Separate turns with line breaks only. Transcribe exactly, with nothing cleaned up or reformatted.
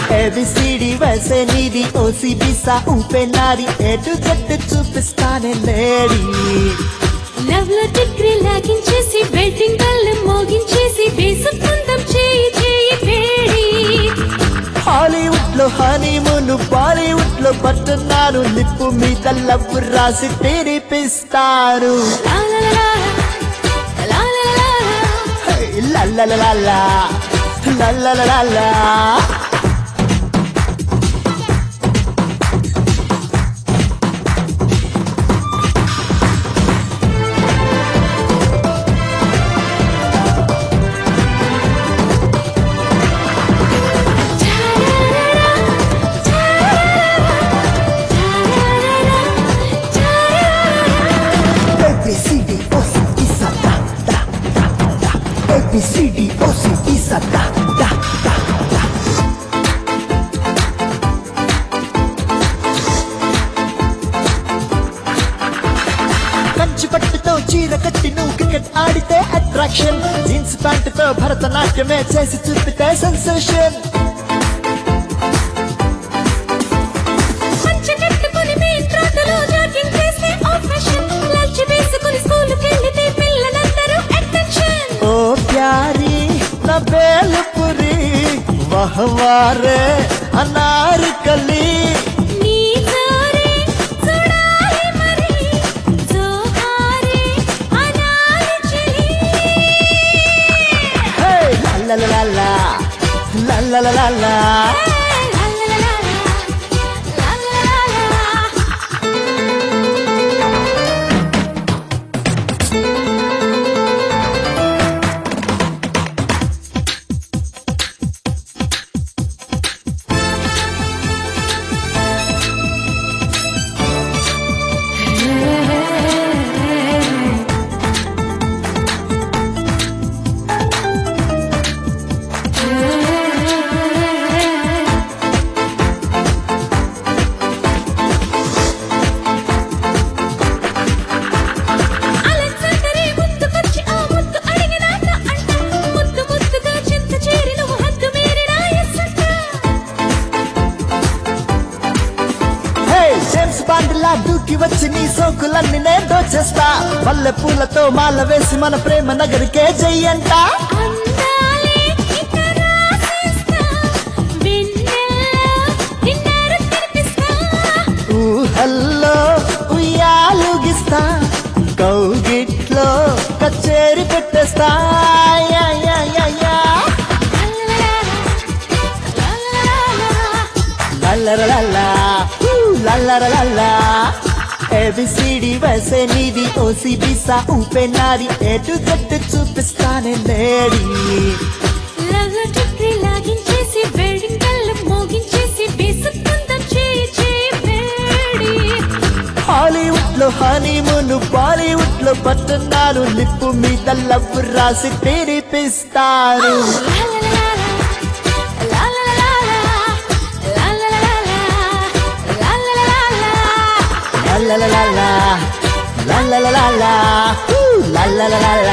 A B C D వసే నీది OC బిసా ఊపే నాది ఎటు గట్టు చూపిస్తానే లేడీ
లవ్ లో డిగ్రీ లాగించేసి వెడ్డింగ్ కళ్ళు మోగించేసి బేసుకుందాం చేయి చేయి వేడి
హాలీవుడ్ లో హనీమూన్ బాలీవుడ్ లో పట్టున్నాను లిప్పు మీద లవ్ రాసి తెరిపిస్తాను లల్లలలా లల్లలలా A B C D O C Isa da da da da Kanchi పట్టుతో చీర కట్టి నువ్వు క్రికెట్ ఆడితే అట్రాక్షన్ జీన్స్ ప్యాంటుతో భరతనాట్యమే చేసి చూపితే సెన్సేషన్ प्यारी न बेलपुरी वहवारे अनारकली ला ला ला ला ला ला ला ला ला దూకి వచ్చి నీ సోకులన్నీ నేను దోచేస్తా మల్లె పూలతో మాల వేసి మన ప్రేమ నగరికే చెయ్యంట ఊహల్లో ఉయ్యాలుగిస్తా కౌగిట్లో కచేరి పెట్టేస్తా లల్లలలా లల్లలలా ఏబిసిడి వసే నీది ఓసి బిసా ఊపే నాది ఎటు గట్టు చూపిస్తానే లేడీ
లవ్ లో డిగ్రీ లాగించేసి వెడ్డింగ్ కళ్ళు మోగించేసి బేసుకుందాం చేయి చేయి వేడి
హాలీవుడ్ లో హనీమూన్ బాలీవుడ్ లో పట్టున్నాను లిప్పు మీద లవ్ రాసి తెరిపిస్తాను La la la la la la la la la la la la la la